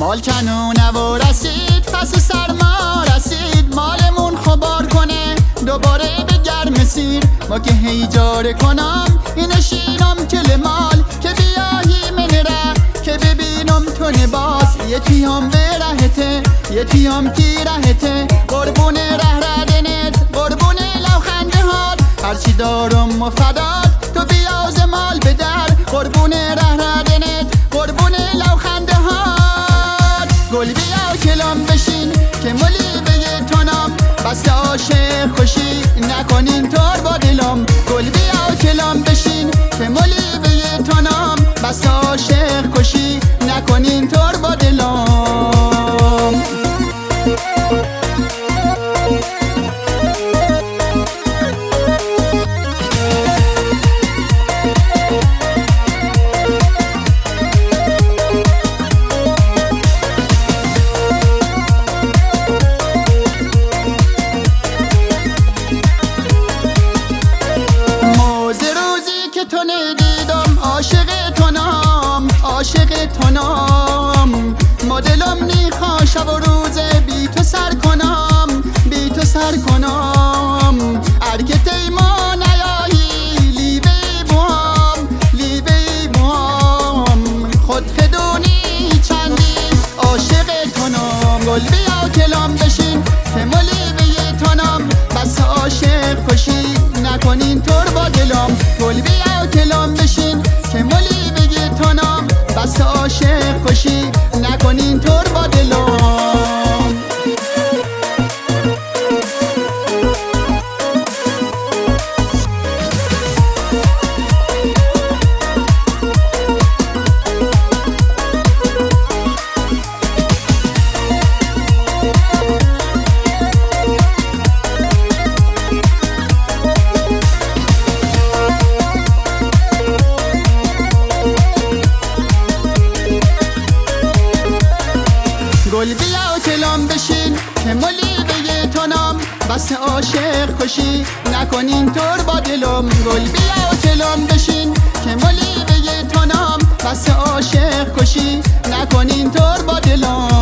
بالکنون و رسید، پس سرما رسید، مالمون خبار کنه دوباره به گرم سیر. ما که هیجاره کنم این شیرم کل مال، که بیاهی من ره که ببینم تونه باز. یکی هم به رهته یکی هم کی رهته، قربون ره ردنت قربون لوخنده هات. هرچی دارم مفدات تو بیاز مال به در، قربون ره ردنت قربون لوخنده هات. گل بیا کلام بشین که ملی به تونم، بس عاشق خوشی نکنین طور با دلم. گل بیا کلام بشین که ملی به تونم، بس عاشق خوشی نکنین طور با دلم. تو ندیدم عاشق تونم عاشق تونم، ما دلم میخوا شب و روز بی تو سر کنم بی تو سر کنم. ارگت ما نیایی لیبه بوام، خود خدونی چندی عاشق تونم. گل بیا کلام بشین که ملی به تونم، بس عاشق خوشی نکنین طور با دلم. گل بیا کلام بشین که ملی بگی تونم، بس عاشق خوشی نکنین طور با دلم. گل بیا کلام بشین که ملی به تونم، بس عاشق خوشی نکنین طور با دلم. گل بیا کلام بشین که ملی به تونم، بس عاشق خوشی نکنین طور با دلم.